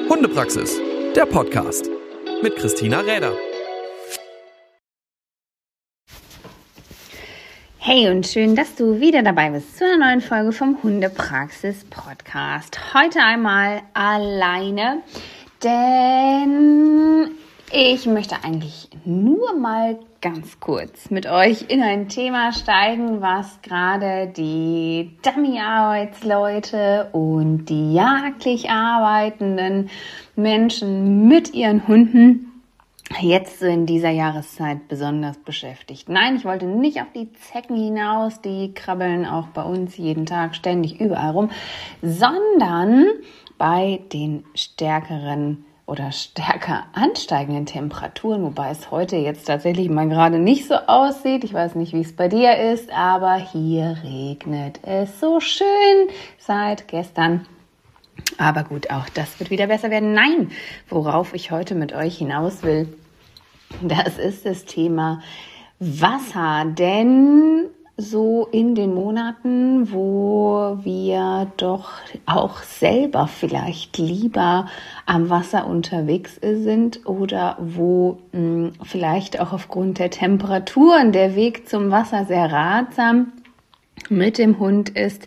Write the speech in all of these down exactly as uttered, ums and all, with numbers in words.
Hundepraxis, der Podcast mit Christina Räder. Hey und schön, dass du wieder dabei bist zu einer neuen Folge vom Hundepraxis Podcast. Heute einmal alleine, denn ich möchte eigentlich nur mal ganz kurz mit euch in ein Thema steigen, was gerade die Dummy-Arbeitsleute und die jagdlich arbeitenden Menschen mit ihren Hunden jetzt so in dieser Jahreszeit besonders beschäftigt. Nein, ich wollte nicht auf die Zecken hinaus, die krabbeln auch bei uns jeden Tag ständig überall rum, sondern bei den stärkeren oder stärker ansteigenden Temperaturen, wobei es heute jetzt tatsächlich mal gerade nicht so aussieht. Ich weiß nicht, wie es bei dir ist, aber hier regnet es so schön seit gestern. Aber gut, auch das wird wieder besser werden. Nein, worauf ich heute mit euch hinaus will, das ist das Thema Wasser. Denn so in den Monaten, wo wir doch auch selber vielleicht lieber am Wasser unterwegs sind oder wo mh, vielleicht auch aufgrund der Temperaturen der Weg zum Wasser sehr ratsam mit dem Hund ist,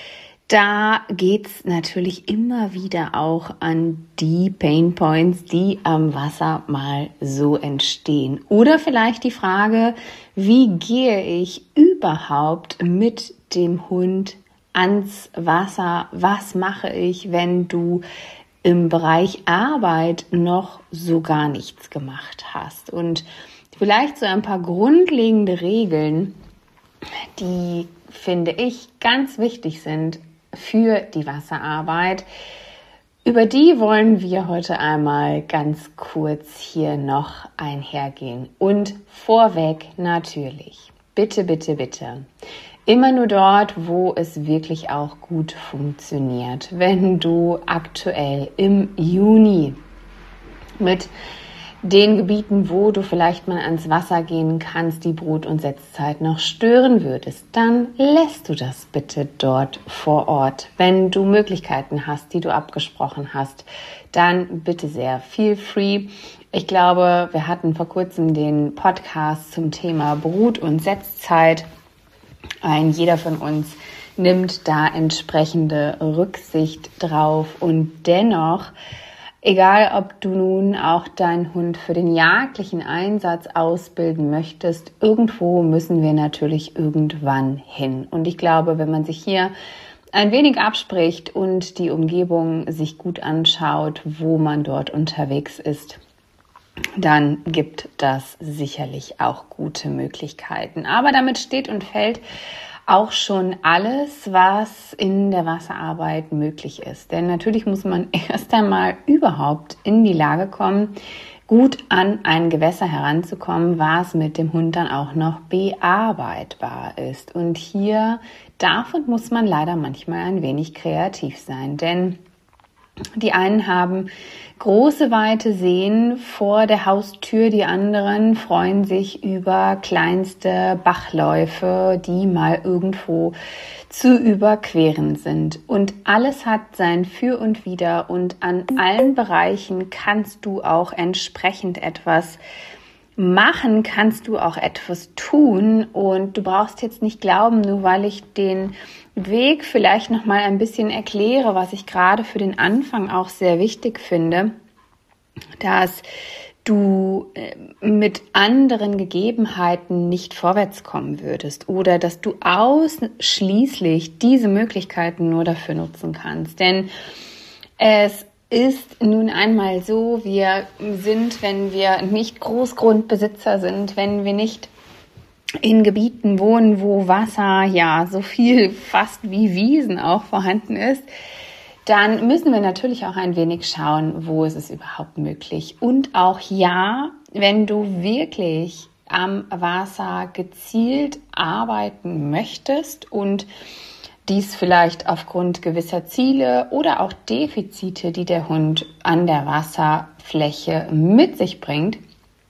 da geht's natürlich immer wieder auch an die Pain Points, die am Wasser mal so entstehen. Oder vielleicht die Frage, wie gehe ich überhaupt mit dem Hund ans Wasser? Was mache ich, wenn du im Bereich Arbeit noch so gar nichts gemacht hast? Und vielleicht so ein paar grundlegende Regeln, die, finde ich, ganz wichtig sind für die Wasserarbeit. Über die wollen wir heute einmal ganz kurz hier noch einhergehen. Und vorweg natürlich, bitte, bitte, bitte, immer nur dort, wo es wirklich auch gut funktioniert. Wenn du aktuell im Juni mit den Gebieten, wo du vielleicht mal ans Wasser gehen kannst, die Brut- und Setzzeit noch stören würdest, dann lässt du das bitte dort vor Ort. Wenn du Möglichkeiten hast, die du abgesprochen hast, dann bitte sehr, feel free. Ich glaube, wir hatten vor kurzem den Podcast zum Thema Brut- und Setzzeit. Ein jeder von uns nimmt da entsprechende Rücksicht drauf und dennoch, egal, ob du nun auch deinen Hund für den jagdlichen Einsatz ausbilden möchtest, irgendwo müssen wir natürlich irgendwann hin. Und ich glaube, wenn man sich hier ein wenig abspricht und die Umgebung sich gut anschaut, wo man dort unterwegs ist, dann gibt das sicherlich auch gute Möglichkeiten. Aber damit steht und fällt auch schon alles, was in der Wasserarbeit möglich ist. Denn natürlich muss man erst einmal überhaupt in die Lage kommen, gut an ein Gewässer heranzukommen, was mit dem Hund dann auch noch bearbeitbar ist. Und hier darf und muss man leider manchmal ein wenig kreativ sein, denn die einen haben große, weite Seen vor der Haustür, die anderen freuen sich über kleinste Bachläufe, die mal irgendwo zu überqueren sind. Und alles hat sein Für und Wider und an allen Bereichen kannst du auch entsprechend etwas machen, kannst du auch etwas tun und du brauchst jetzt nicht glauben, nur weil ich den Weg vielleicht noch mal ein bisschen erkläre, was ich gerade für den Anfang auch sehr wichtig finde, dass du mit anderen Gegebenheiten nicht vorwärts kommen würdest oder dass du ausschließlich diese Möglichkeiten nur dafür nutzen kannst. Denn es ist nun einmal so, wir sind, wenn wir nicht Großgrundbesitzer sind, wenn wir nicht in Gebieten wohnen, wo Wasser ja so viel fast wie Wiesen auch vorhanden ist, dann müssen wir natürlich auch ein wenig schauen, wo ist es überhaupt möglich. Und auch ja, wenn du wirklich am Wasser gezielt arbeiten möchtest und dies vielleicht aufgrund gewisser Ziele oder auch Defizite, die der Hund an der Wasserfläche mit sich bringt,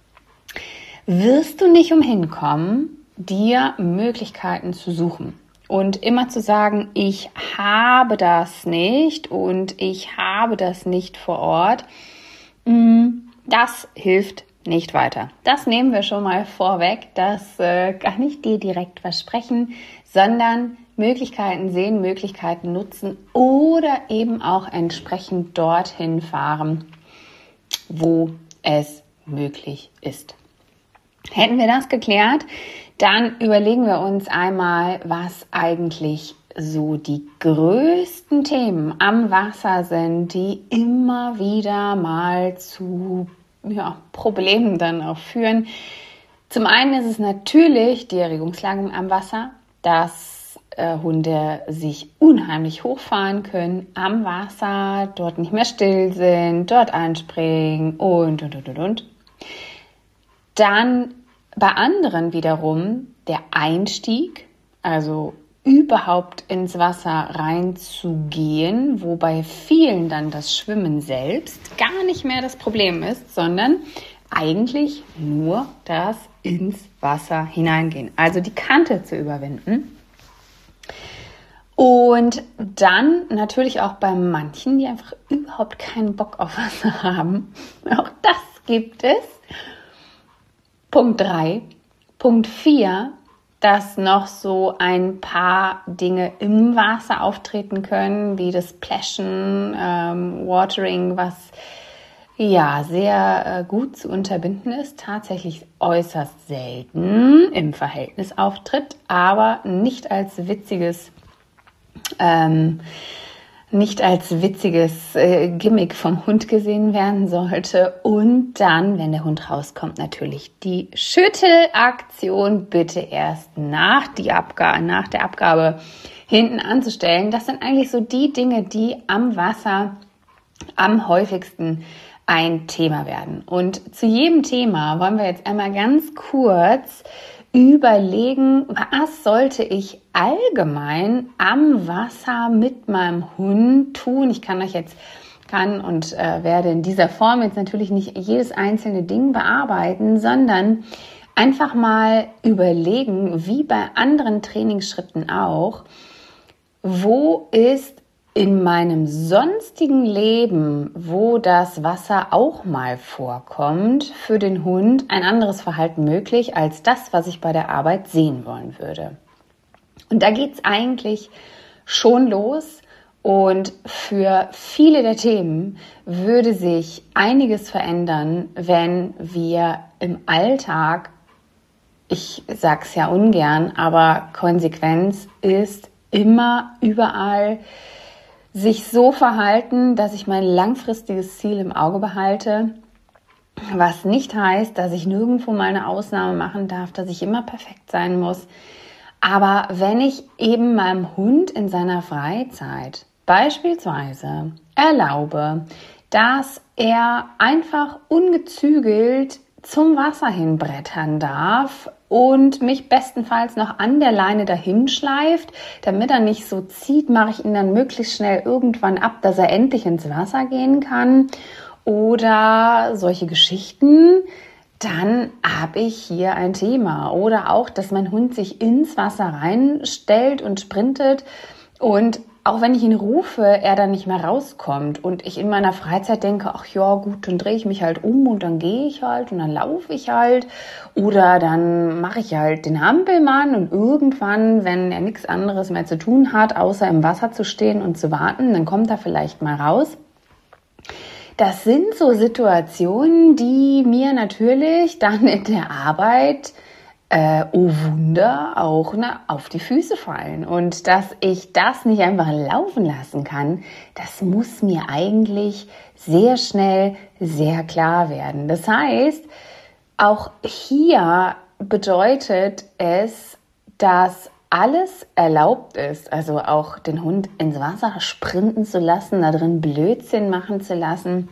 wirst du nicht umhin kommen, dir Möglichkeiten zu suchen. Und immer zu sagen, ich habe das nicht und ich habe das nicht vor Ort, das hilft nicht weiter. Das nehmen wir schon mal vorweg. Das äh, kann ich dir direkt versprechen, sondern Möglichkeiten sehen, Möglichkeiten nutzen oder eben auch entsprechend dorthin fahren, wo es möglich ist. Hätten wir das geklärt, dann überlegen wir uns einmal, was eigentlich so die größten Themen am Wasser sind, die immer wieder mal zu ja, Problemen dann auch führen. Zum einen ist es natürlich die Erregungslage am Wasser, dass äh, Hunde sich unheimlich hochfahren können am Wasser, dort nicht mehr still sind, dort anspringen und, und, und, und, und. Dann bei anderen wiederum der Einstieg, also überhaupt ins Wasser reinzugehen, wo bei vielen dann das Schwimmen selbst gar nicht mehr das Problem ist, sondern eigentlich nur das ins Wasser hineingehen, also die Kante zu überwinden. Und dann natürlich auch bei manchen, die einfach überhaupt keinen Bock auf Wasser haben, auch das gibt es. Punkt drei. Punkt vier, dass noch so ein paar Dinge im Wasser auftreten können, wie das Splashen, ähm, Watering, was ja sehr äh, gut zu unterbinden ist, tatsächlich äußerst selten im Verhältnis auftritt, aber nicht als witziges ähm, nicht als witziges äh, Gimmick vom Hund gesehen werden sollte. Und dann, wenn der Hund rauskommt, natürlich die Schüttelaktion bitte erst nach, die Abga- nach der Abgabe hinten anzustellen. Das sind eigentlich so die Dinge, die am Wasser am häufigsten ein Thema werden. Und zu jedem Thema wollen wir jetzt einmal ganz kurz überlegen, was sollte ich allgemein am Wasser mit meinem Hund tun. Ich kann euch jetzt, kann und äh, werde in dieser Form jetzt natürlich nicht jedes einzelne Ding bearbeiten, sondern einfach mal überlegen, wie bei anderen Trainingsschritten auch, wo ist in meinem sonstigen Leben, wo das Wasser auch mal vorkommt, für den Hund ein anderes Verhalten möglich als das, was ich bei der Arbeit sehen wollen würde. Und da geht's eigentlich schon los. Und für viele der Themen würde sich einiges verändern, wenn wir im Alltag, ich sag's ja ungern, aber Konsequenz ist immer überall, sich so verhalten, dass ich mein langfristiges Ziel im Auge behalte, was nicht heißt, dass ich nirgendwo mal eine Ausnahme machen darf, dass ich immer perfekt sein muss. Aber wenn ich eben meinem Hund in seiner Freizeit beispielsweise erlaube, dass er einfach ungezügelt zum Wasser hinbrettern darf und mich bestenfalls noch an der Leine dahin schleift, damit er nicht so zieht, mache ich ihn dann möglichst schnell irgendwann ab, dass er endlich ins Wasser gehen kann oder solche Geschichten, dann habe ich hier ein Thema. Oder auch, dass mein Hund sich ins Wasser reinstellt und sprintet und auch wenn ich ihn rufe, er dann nicht mehr rauskommt und ich in meiner Freizeit denke, ach ja gut, dann drehe ich mich halt um und dann gehe ich halt und dann laufe ich halt oder dann mache ich halt den Hampelmann und irgendwann, wenn er nichts anderes mehr zu tun hat, außer im Wasser zu stehen und zu warten, dann kommt er vielleicht mal raus. Das sind so Situationen, die mir natürlich dann in der Arbeit Äh, oh Wunder, auch ne, auf die Füße fallen. Und dass ich das nicht einfach laufen lassen kann, das muss mir eigentlich sehr schnell sehr klar werden. Das heißt, auch hier bedeutet es, dass alles erlaubt ist, also auch den Hund ins Wasser sprinten zu lassen, da drin Blödsinn machen zu lassen.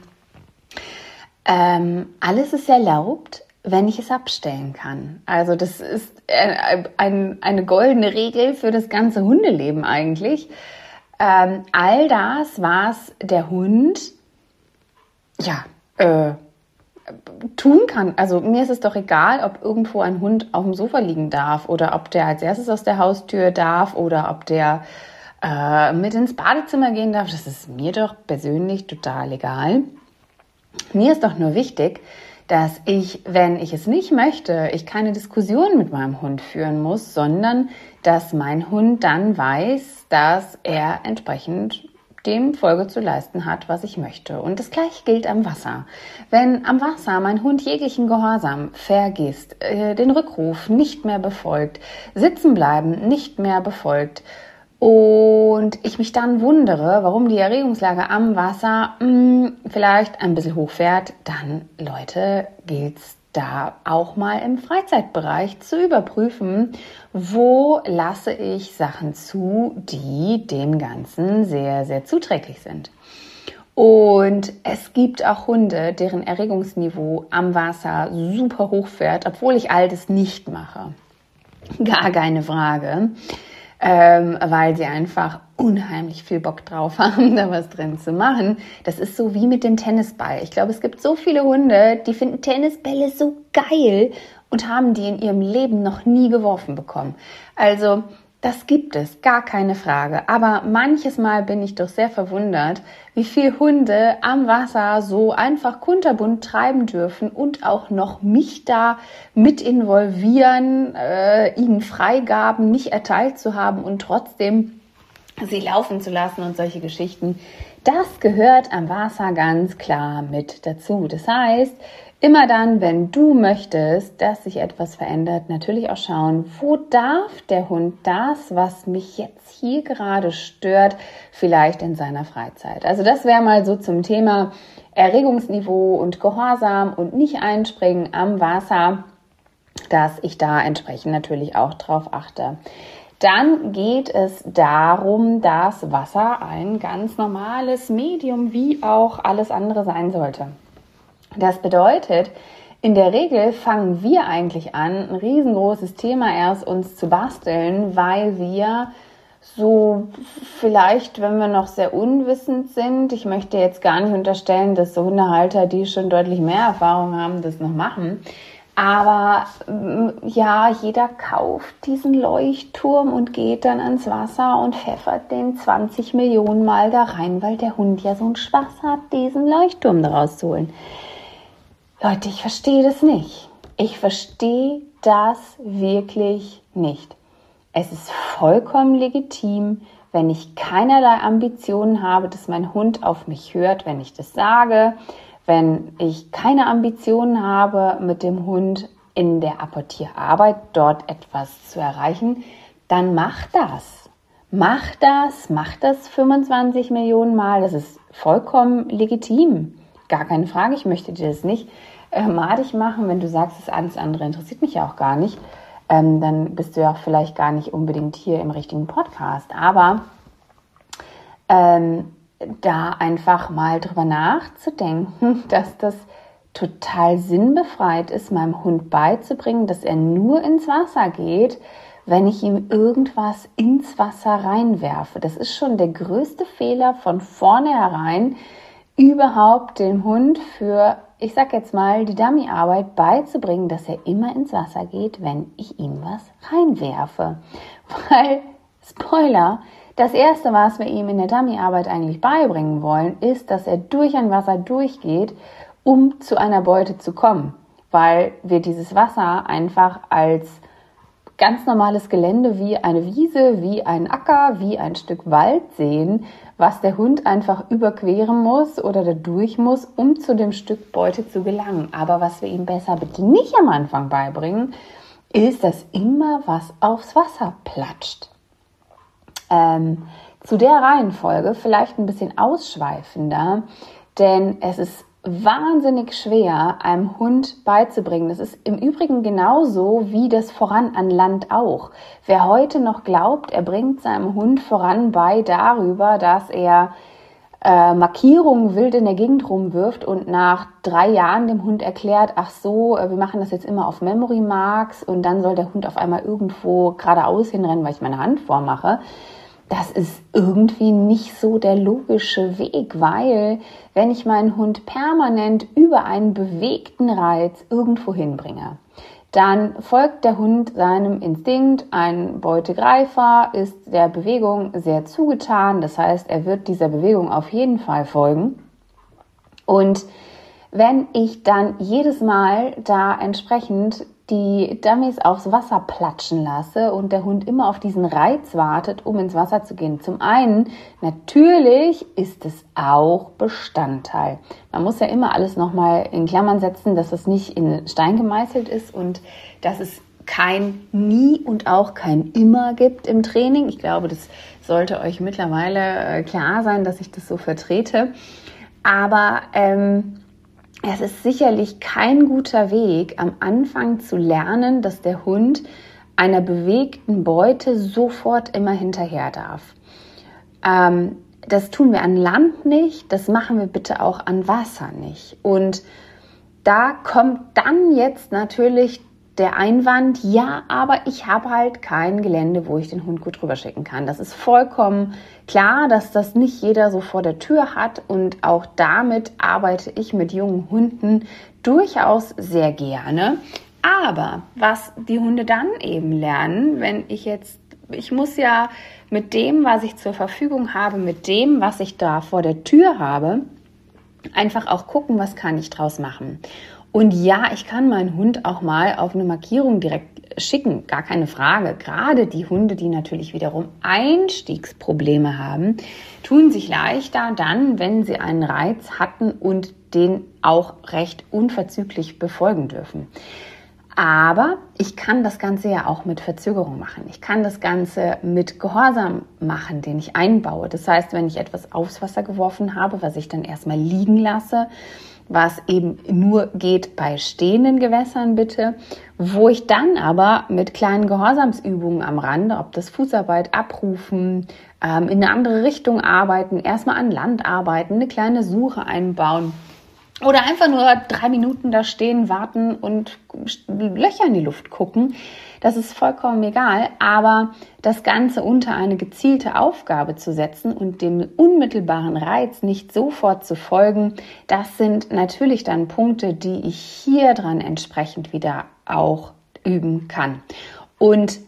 Ähm, alles ist erlaubt, wenn ich es abstellen kann. Also das ist ein, ein, eine goldene Regel für das ganze Hundeleben eigentlich. Ähm, all das, was der Hund ja, äh, tun kann. Also mir ist es doch egal, ob irgendwo ein Hund auf dem Sofa liegen darf oder ob der als erstes aus der Haustür darf oder ob der äh, mit ins Badezimmer gehen darf. Das ist mir doch persönlich total egal. Mir ist doch nur wichtig, dass ich, wenn ich es nicht möchte, ich keine Diskussion mit meinem Hund führen muss, sondern dass mein Hund dann weiß, dass er entsprechend dem Folge zu leisten hat, was ich möchte. Und das Gleiche gilt am Wasser. Wenn am Wasser mein Hund jeglichen Gehorsam vergisst, äh, den Rückruf nicht mehr befolgt, sitzen bleiben nicht mehr befolgt und ich mich dann wundere, warum die Erregungslage am Wasser mh, vielleicht ein bisschen hochfährt, dann, Leute, gilt's da auch mal im Freizeitbereich zu überprüfen, wo lasse ich Sachen zu, die dem Ganzen sehr, sehr zuträglich sind. Und es gibt auch Hunde, deren Erregungsniveau am Wasser super hoch fährt, obwohl ich all das nicht mache. Gar keine Frage. Ähm, weil sie einfach unheimlich viel Bock drauf haben, da was drin zu machen. Das ist so wie mit dem Tennisball. Ich glaube, es gibt so viele Hunde, die finden Tennisbälle so geil und haben die in ihrem Leben noch nie geworfen bekommen. Also das gibt es, gar keine Frage. Aber manches Mal bin ich doch sehr verwundert, wie viele Hunde am Wasser so einfach kunterbunt treiben dürfen und auch noch mich da mit involvieren, äh, ihnen Freigaben nicht erteilt zu haben und trotzdem sie laufen zu lassen und solche Geschichten. Das gehört am Wasser ganz klar mit dazu. Das heißt, immer dann, wenn du möchtest, dass sich etwas verändert, natürlich auch schauen, wo darf der Hund das, was mich jetzt hier gerade stört, vielleicht in seiner Freizeit. Also das wäre mal so zum Thema Erregungsniveau und Gehorsam und nicht einspringen am Wasser, dass ich da entsprechend natürlich auch drauf achte. Dann geht es darum, dass Wasser ein ganz normales Medium wie auch alles andere sein sollte. Das bedeutet, in der Regel fangen wir eigentlich an, ein riesengroßes Thema erst uns zu basteln, weil wir so vielleicht, wenn wir noch sehr unwissend sind, ich möchte jetzt gar nicht unterstellen, dass so Hundehalter, die schon deutlich mehr Erfahrung haben, das noch machen, aber ja, jeder kauft diesen Leuchtturm und geht dann ans Wasser und pfeffert den zwanzig Millionen Mal da rein, weil der Hund ja so einen Spaß hat, diesen Leuchtturm daraus zu holen. Leute, ich verstehe das nicht. Ich verstehe das wirklich nicht. Es ist vollkommen legitim, wenn ich keinerlei Ambitionen habe, dass mein Hund auf mich hört, wenn ich das sage, wenn ich keine Ambitionen habe, mit dem Hund in der Apportierarbeit dort etwas zu erreichen, dann mach das. Mach das, mach das fünfundzwanzig Millionen Mal. Das ist vollkommen legitim. Gar keine Frage, ich möchte dir das nicht äh, madig machen, wenn du sagst, das alles andere interessiert mich ja auch gar nicht, ähm, dann bist du ja auch vielleicht gar nicht unbedingt hier im richtigen Podcast, aber ähm, da einfach mal drüber nachzudenken, dass das total sinnbefreit ist, meinem Hund beizubringen, dass er nur ins Wasser geht, wenn ich ihm irgendwas ins Wasser reinwerfe. Das ist schon der größte Fehler von vornherein, überhaupt dem Hund für, ich sag jetzt mal, die Dummyarbeit beizubringen, dass er immer ins Wasser geht, wenn ich ihm was reinwerfe. Weil, Spoiler, das Erste, was wir ihm in der Dummyarbeit eigentlich beibringen wollen, ist, dass er durch ein Wasser durchgeht, um zu einer Beute zu kommen. Weil wir dieses Wasser einfach als ganz normales Gelände wie eine Wiese, wie ein Acker, wie ein Stück Wald sehen, was der Hund einfach überqueren muss oder da durch muss, um zu dem Stück Beute zu gelangen. Aber was wir ihm besser bitte nicht am Anfang beibringen, ist, dass immer was aufs Wasser platscht. Ähm, zu der Reihenfolge vielleicht ein bisschen ausschweifender, denn es ist wahnsinnig schwer, einem Hund beizubringen. Das ist im Übrigen genauso wie das Voran an Land auch. Wer heute noch glaubt, er bringt seinem Hund voran bei darüber, dass er äh, Markierungen wild in der Gegend rumwirft und nach drei Jahren dem Hund erklärt, ach so, wir machen das jetzt immer auf Memory Marks und dann soll der Hund auf einmal irgendwo geradeaus hinrennen, weil ich meine Hand vormache. das ist irgendwie nicht so der logische Weg, weil wenn ich meinen Hund permanent über einen bewegten Reiz irgendwo hinbringe, dann folgt der Hund seinem Instinkt. Ein Beutegreifer ist der Bewegung sehr zugetan. Das heißt, er wird dieser Bewegung auf jeden Fall folgen. Und wenn ich dann jedes Mal da entsprechend die Dummies aufs Wasser platschen lasse und der Hund immer auf diesen Reiz wartet, um ins Wasser zu gehen. Zum einen, natürlich ist es auch Bestandteil. Man muss ja immer alles nochmal in Klammern setzen, dass es nicht in Stein gemeißelt ist und dass es kein Nie und auch kein Immer gibt im Training. Ich glaube, das sollte euch mittlerweile klar sein, dass ich das so vertrete. Aber ähm, es ist sicherlich kein guter Weg, am Anfang zu lernen, dass der Hund einer bewegten Beute sofort immer hinterher darf. Ähm, das tun wir an Land nicht, das machen wir bitte auch an Wasser nicht. Und da kommt dann jetzt natürlich der Einwand, ja, aber ich habe halt kein Gelände, wo ich den Hund gut rüber schicken kann. Das ist vollkommen klar, dass das nicht jeder so vor der Tür hat und auch damit arbeite ich mit jungen Hunden durchaus sehr gerne. Aber was die Hunde dann eben lernen, wenn ich jetzt, ich muss ja mit dem, was ich zur Verfügung habe, mit dem, was ich da vor der Tür habe, einfach auch gucken, was kann ich draus machen. Und ja, ich kann meinen Hund auch mal auf eine Markierung direkt schicken, gar keine Frage. Gerade die Hunde, die natürlich wiederum Einstiegsprobleme haben, tun sich leichter dann, wenn sie einen Reiz hatten und den auch recht unverzüglich befolgen dürfen. Aber ich kann das Ganze ja auch mit Verzögerung machen. Ich kann das Ganze mit Gehorsam machen, den ich einbaue. Das heißt, wenn ich etwas aufs Wasser geworfen habe, was ich dann erstmal liegen lasse, was eben nur geht bei stehenden Gewässern bitte, wo ich dann aber mit kleinen Gehorsamsübungen am Rande, ob das Fußarbeit abrufen, ähm, in eine andere Richtung arbeiten, erstmal an Land arbeiten, eine kleine Suche einbauen oder einfach nur drei Minuten da stehen, warten und Löcher in die Luft gucken. Das ist vollkommen egal, aber das Ganze unter eine gezielte Aufgabe zu setzen und dem unmittelbaren Reiz nicht sofort zu folgen, das sind natürlich dann Punkte, die ich hier dran entsprechend wieder auch üben kann. Und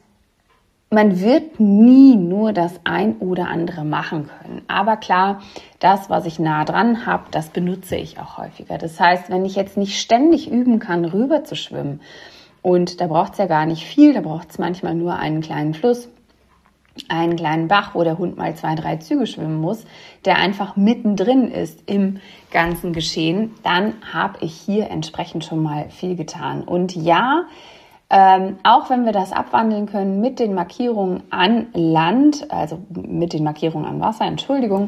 man wird nie nur das ein oder andere machen können. Aber klar, das, was ich nah dran habe, das benutze ich auch häufiger. Das heißt, wenn ich jetzt nicht ständig üben kann, rüber zu schwimmen, und da braucht es ja gar nicht viel, da braucht es manchmal nur einen kleinen Fluss, einen kleinen Bach, wo der Hund mal zwei, drei Züge schwimmen muss, der einfach mittendrin ist im ganzen Geschehen, dann habe ich hier entsprechend schon mal viel getan. Und ja, Ähm, auch wenn wir das abwandeln können mit den Markierungen an Land, also mit den Markierungen am Wasser, Entschuldigung,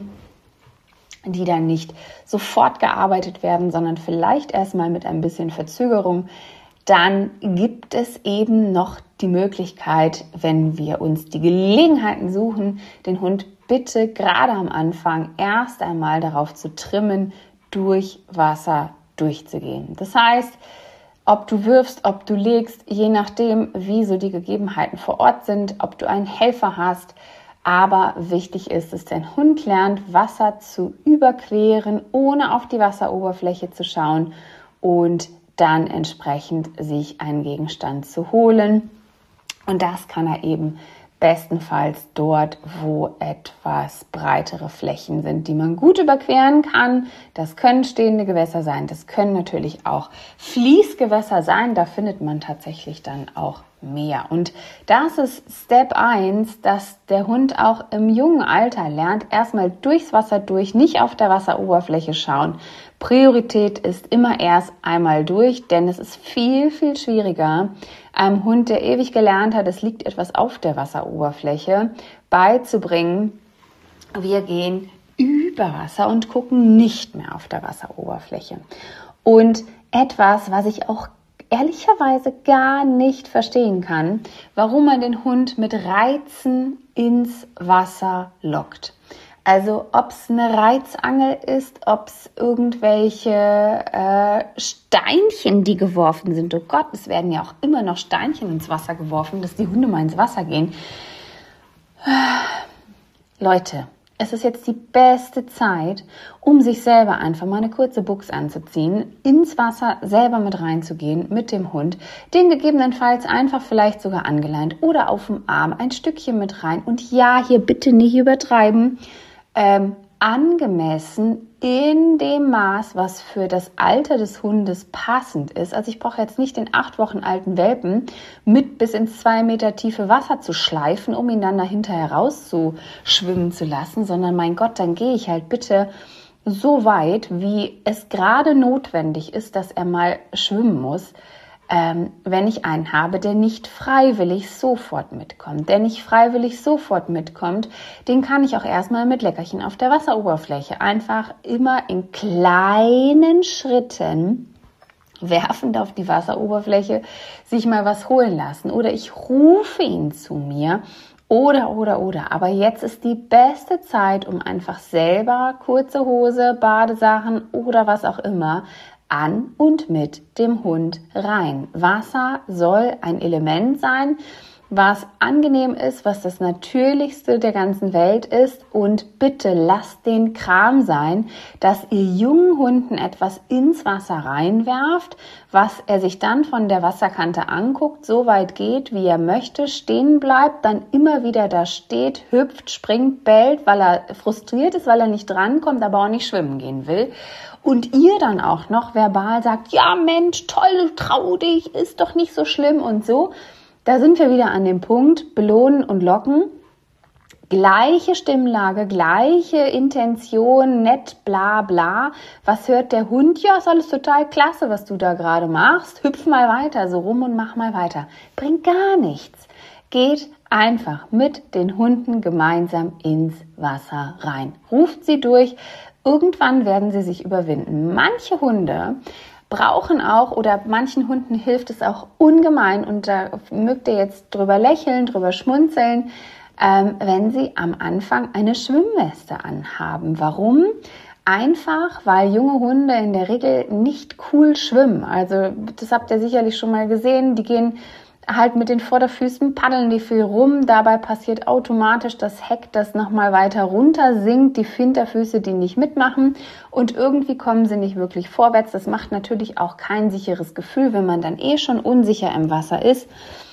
die dann nicht sofort gearbeitet werden, sondern vielleicht erstmal mit ein bisschen Verzögerung, dann gibt es eben noch die Möglichkeit, wenn wir uns die Gelegenheiten suchen, den Hund bitte gerade am Anfang erst einmal darauf zu trimmen, durch Wasser durchzugehen. Das heißt, ob du wirfst, ob du legst, je nachdem, wie so die Gegebenheiten vor Ort sind, ob du einen Helfer hast. Aber wichtig ist, dass dein Hund lernt, Wasser zu überqueren, ohne auf die Wasseroberfläche zu schauen und dann entsprechend sich einen Gegenstand zu holen. Und das kann er eben bestenfalls dort, wo etwas breitere Flächen sind, die man gut überqueren kann. Das können stehende Gewässer sein, das können natürlich auch Fließgewässer sein, da findet man tatsächlich dann auch mehr. Und das ist Step eins, dass der Hund auch im jungen Alter lernt, erstmal durchs Wasser durch, nicht auf der Wasseroberfläche schauen. Priorität ist immer erst einmal durch, denn es ist viel, viel schwieriger, einem Hund, der ewig gelernt hat, es liegt etwas auf der Wasseroberfläche, beizubringen, wir gehen über Wasser und gucken nicht mehr auf der Wasseroberfläche. Und etwas, was ich auch ehrlicherweise gar nicht verstehen kann, warum man den Hund mit Reizen ins Wasser lockt. Also ob es eine Reizangel ist, ob es irgendwelche äh, Steinchen, die geworfen sind. Oh Gott, es werden ja auch immer noch Steinchen ins Wasser geworfen, dass die Hunde mal ins Wasser gehen. Leute, es ist jetzt die beste Zeit, um sich selber einfach mal eine kurze Buchs anzuziehen, ins Wasser selber mit reinzugehen mit dem Hund, den gegebenenfalls einfach vielleicht sogar angeleint oder auf dem Arm ein Stückchen mit rein. Und ja, hier bitte nicht übertreiben, ähm, angemessen in dem Maß, was für das Alter des Hundes passend ist. Also ich brauche jetzt nicht den acht Wochen alten Welpen mit bis ins zwei Meter tiefe Wasser zu schleifen, um ihn dann dahinter herauszuschwimmen zu lassen, sondern mein Gott, dann gehe ich halt bitte so weit, wie es gerade notwendig ist, dass er mal schwimmen muss, ähm, wenn ich einen habe, der nicht freiwillig sofort mitkommt. Der nicht freiwillig sofort mitkommt, den kann ich auch erstmal mit Leckerchen auf der Wasseroberfläche einfach immer in kleinen Schritten werfend auf die Wasseroberfläche sich mal was holen lassen. Oder ich rufe ihn zu mir. Oder, oder, oder. Aber jetzt ist die beste Zeit, um einfach selber kurze Hose, Badesachen oder was auch immer an und mit dem Hund rein. Wasser soll ein Element sein, was angenehm ist, was das Natürlichste der ganzen Welt ist. Und bitte lasst den Kram sein, dass ihr jungen Hunden etwas ins Wasser reinwerft, was er sich dann von der Wasserkante anguckt, so weit geht, wie er möchte, stehen bleibt, dann immer wieder da steht, hüpft, springt, bellt, weil er frustriert ist, weil er nicht drankommt, aber auch nicht schwimmen gehen will. Und ihr dann auch noch verbal sagt, ja Mensch, toll, trau dich, ist doch nicht so schlimm und so. Da sind wir wieder an dem Punkt, belohnen und locken. Gleiche Stimmlage, gleiche Intention, nett, bla bla. Was hört der Hund? Ja, ist alles total klasse, was du da gerade machst. Hüpf mal weiter so rum und mach mal weiter. Bringt gar nichts. Geht einfach mit den Hunden gemeinsam ins Wasser rein. Ruft sie durch. Irgendwann werden sie sich überwinden. Manche Hunde brauchen auch, oder manchen Hunden hilft es auch ungemein, und da mögt ihr jetzt drüber lächeln, drüber schmunzeln, ähm, wenn sie am Anfang eine Schwimmweste anhaben. Warum? Einfach, weil junge Hunde in der Regel nicht cool schwimmen. Also das habt ihr sicherlich schon mal gesehen, die gehen halt mit den Vorderfüßen, paddeln die viel rum, dabei passiert automatisch das Heck, das nochmal weiter runter sinkt, die Hinterfüße, die nicht mitmachen, und irgendwie kommen sie nicht wirklich vorwärts. Das macht natürlich auch kein sicheres Gefühl, wenn man dann eh schon unsicher im Wasser ist.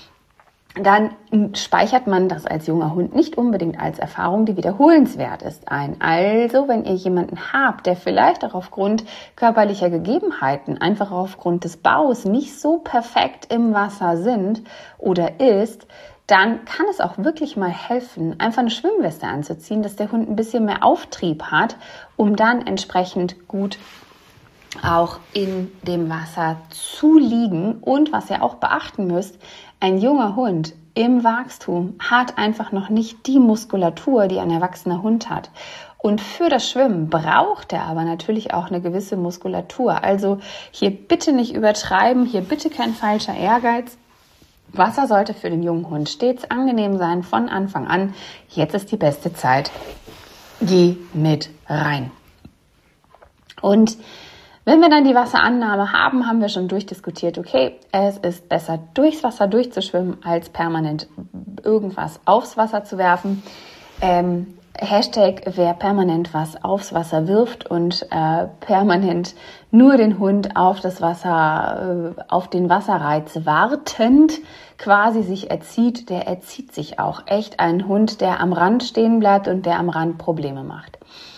Dann speichert man das als junger Hund nicht unbedingt als Erfahrung, die wiederholenswert ist, ein. Also, wenn ihr jemanden habt, der vielleicht auch aufgrund körperlicher Gegebenheiten, einfach aufgrund des Baus nicht so perfekt im Wasser sind oder ist, dann kann es auch wirklich mal helfen, einfach eine Schwimmweste anzuziehen, dass der Hund ein bisschen mehr Auftrieb hat, um dann entsprechend gut auch in dem Wasser zu liegen. Und was ihr auch beachten müsst, ein junger Hund im Wachstum hat einfach noch nicht die Muskulatur, die ein erwachsener Hund hat. Und für das Schwimmen braucht er aber natürlich auch eine gewisse Muskulatur. Also hier bitte nicht übertreiben, hier bitte kein falscher Ehrgeiz. Wasser sollte für den jungen Hund stets angenehm sein von Anfang an. Jetzt ist die beste Zeit. Geh mit rein. Und wenn wir dann die Wasserannahme haben, haben wir schon durchdiskutiert, okay, es ist besser, durchs Wasser durchzuschwimmen, als permanent irgendwas aufs Wasser zu werfen. Ähm, Hashtag, wer permanent was aufs Wasser wirft und äh, permanent nur den Hund auf das Wasser, äh, auf den Wasserreiz wartend quasi sich erzieht, der erzieht sich auch echt. Ein Hund, der am Rand stehen bleibt und der am Rand Probleme macht.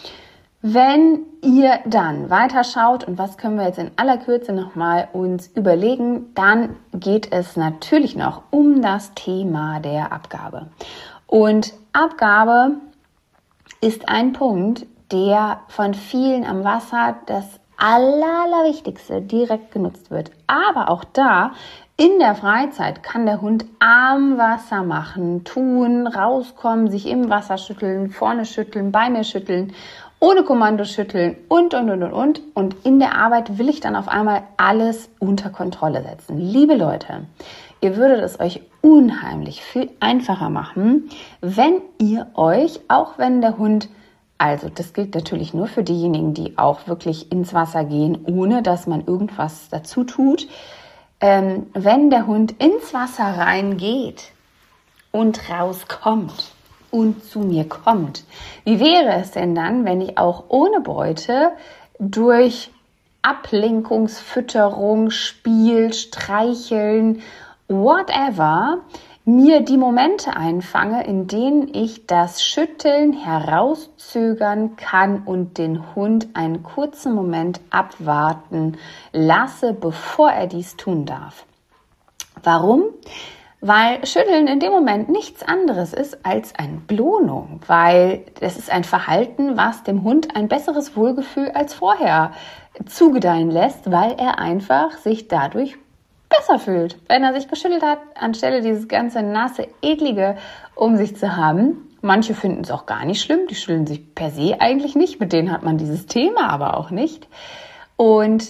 Wenn ihr dann weiter schaut, und was können wir jetzt in aller Kürze nochmal uns überlegen, dann geht es natürlich noch um das Thema der Abgabe. Und Abgabe ist ein Punkt, der von vielen am Wasser das aller, allerwichtigste direkt genutzt wird. Aber auch da, in der Freizeit, kann der Hund am Wasser machen, tun, rauskommen, sich im Wasser schütteln, vorne schütteln, bei mir schütteln, ohne Kommando schütteln und, und, und, und, und. Und in der Arbeit will ich dann auf einmal alles unter Kontrolle setzen. Liebe Leute, ihr würdet es euch unheimlich viel einfacher machen, wenn ihr euch, auch wenn der Hund, also das gilt natürlich nur für diejenigen, die auch wirklich ins Wasser gehen, ohne dass man irgendwas dazu tut, ähm, wenn der Hund ins Wasser reingeht und rauskommt, und zu mir kommt. Wie wäre es denn dann, wenn ich auch ohne Beute durch Ablenkungsfütterung, Spiel, Streicheln, whatever, mir die Momente einfange, in denen ich das Schütteln herauszögern kann und den Hund einen kurzen Moment abwarten lasse, bevor er dies tun darf. Warum? Weil Schütteln in dem Moment nichts anderes ist als eine Belohnung, weil es ist ein Verhalten, was dem Hund ein besseres Wohlgefühl als vorher zugedeihen lässt, weil er einfach sich dadurch besser fühlt. Wenn er sich geschüttelt hat, anstelle dieses ganze nasse, eklige um sich zu haben. Manche finden es auch gar nicht schlimm, die schütteln sich per se eigentlich nicht, mit denen hat man dieses Thema aber auch nicht. Und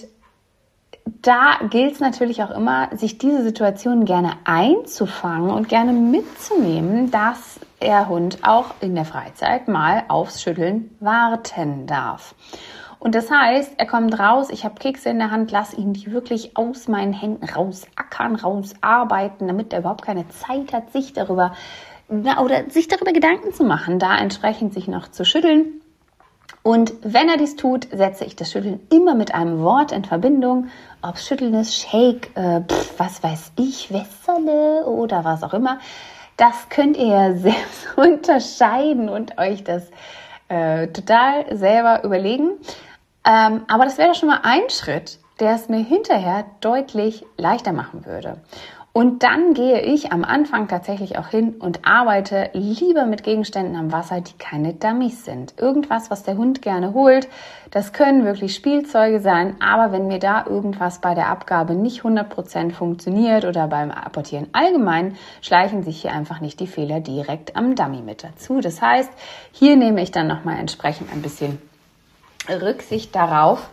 da gilt es natürlich auch immer, sich diese Situation gerne einzufangen und gerne mitzunehmen, dass der Hund auch in der Freizeit mal aufs Schütteln warten darf. Und das heißt, er kommt raus, ich habe Kekse in der Hand, lass ihn die wirklich aus meinen Händen rausackern, rausarbeiten, damit er überhaupt keine Zeit hat, sich darüber na, oder sich darüber Gedanken zu machen, da entsprechend sich noch zu schütteln. Und wenn er dies tut, setze ich das Schütteln immer mit einem Wort in Verbindung, ob Schütteln ist, Shake, äh, pf, was weiß ich, Wässerle oder was auch immer. Das könnt ihr ja selbst unterscheiden und euch das äh, total selber überlegen. Ähm, aber das wäre doch schon mal ein Schritt, der es mir hinterher deutlich leichter machen würde. Und dann gehe ich am Anfang tatsächlich auch hin und arbeite lieber mit Gegenständen am Wasser, die keine Dummies sind. Irgendwas, was der Hund gerne holt, das können wirklich Spielzeuge sein, aber wenn mir da irgendwas bei der Abgabe nicht hundert Prozent funktioniert oder beim Apportieren allgemein, schleichen sich hier einfach nicht die Fehler direkt am Dummy mit dazu. Das heißt, hier nehme ich dann nochmal entsprechend ein bisschen Rücksicht darauf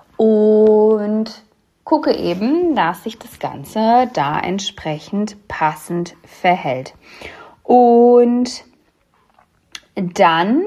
und gucke eben, dass sich das Ganze da entsprechend passend verhält. Und dann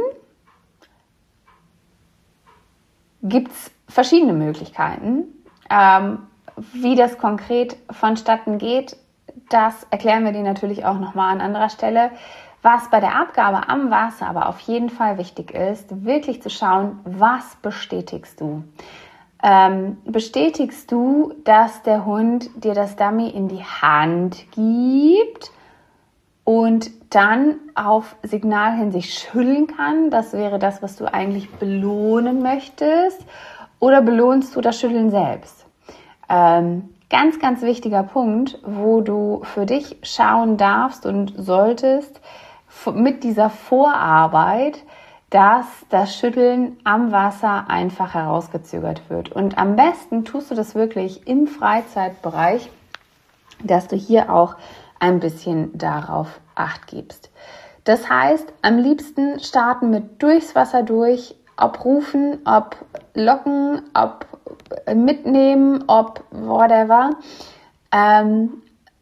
gibt es verschiedene Möglichkeiten, ähm, wie das konkret vonstatten geht. Das erklären wir dir natürlich auch nochmal an anderer Stelle. Was bei der Abgabe am Wasser aber auf jeden Fall wichtig ist, wirklich zu schauen, was bestätigst du? Ähm, bestätigst du, dass der Hund dir das Dummy in die Hand gibt und dann auf Signal hin sich schütteln kann? Das wäre das, was du eigentlich belohnen möchtest. Oder belohnst du das Schütteln selbst? Ähm, ganz, ganz wichtiger Punkt, wo du für dich schauen darfst und solltest mit dieser Vorarbeit, dass das Schütteln am Wasser einfach herausgezögert wird. Und am besten tust du das wirklich im Freizeitbereich, dass du hier auch ein bisschen darauf Acht gibst. Das heißt, am liebsten starten mit durchs Wasser durch, ob rufen, ob locken, ob mitnehmen, ob whatever. Ähm,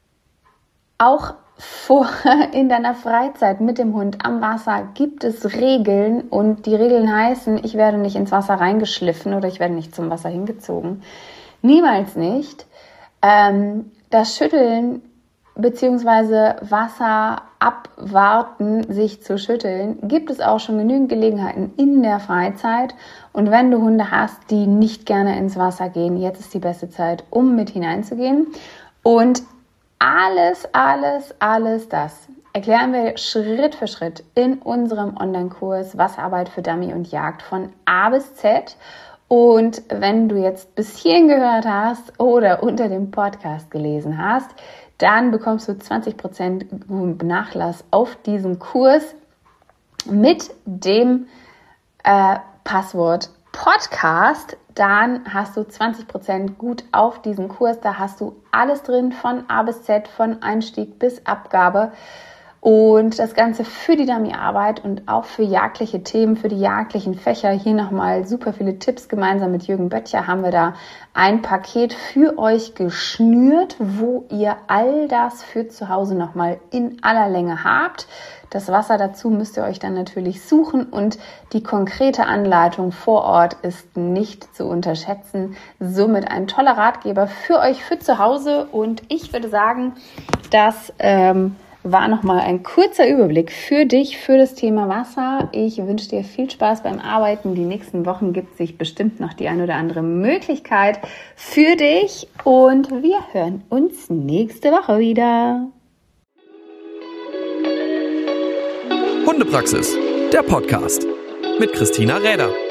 auch Vor, in deiner Freizeit mit dem Hund am Wasser gibt es Regeln und die Regeln heißen, ich werde nicht ins Wasser reingeschliffen oder ich werde nicht zum Wasser hingezogen. Niemals nicht. Ähm, das Schütteln bzw. Wasser abwarten, sich zu schütteln, gibt es auch schon genügend Gelegenheiten in der Freizeit. Und wenn du Hunde hast, die nicht gerne ins Wasser gehen, jetzt ist die beste Zeit, um mit hineinzugehen. Und Alles, alles, alles das erklären wir Schritt für Schritt in unserem Online-Kurs Wasserarbeit für Dummy und Jagd von A bis Z. Und wenn du jetzt bis hierhin gehört hast oder unter dem Podcast gelesen hast, dann bekommst du zwanzig Prozent Nachlass auf diesen Kurs mit dem äh, Passwort Podcast. Dann hast du zwanzig Prozent gut auf diesen Kurs. Da hast du alles drin von A bis Z, von Einstieg bis Abgabe. Und das Ganze für die Dummy-Arbeit und auch für jagdliche Themen, für die jagdlichen Fächer. Hier nochmal super viele Tipps. Gemeinsam mit Jürgen Böttcher haben wir da ein Paket für euch geschnürt, wo ihr all das für zu Hause nochmal in aller Länge habt. Das Wasser dazu müsst ihr euch dann natürlich suchen und die konkrete Anleitung vor Ort ist nicht zu unterschätzen. Somit ein toller Ratgeber für euch für zu Hause und ich würde sagen, das ähm, war nochmal ein kurzer Überblick für dich, für das Thema Wasser. Ich wünsche dir viel Spaß beim Arbeiten. Die nächsten Wochen gibt sich bestimmt noch die ein oder andere Möglichkeit für dich. Und wir hören uns nächste Woche wieder. Hundepraxis, der Podcast mit Christina Räder.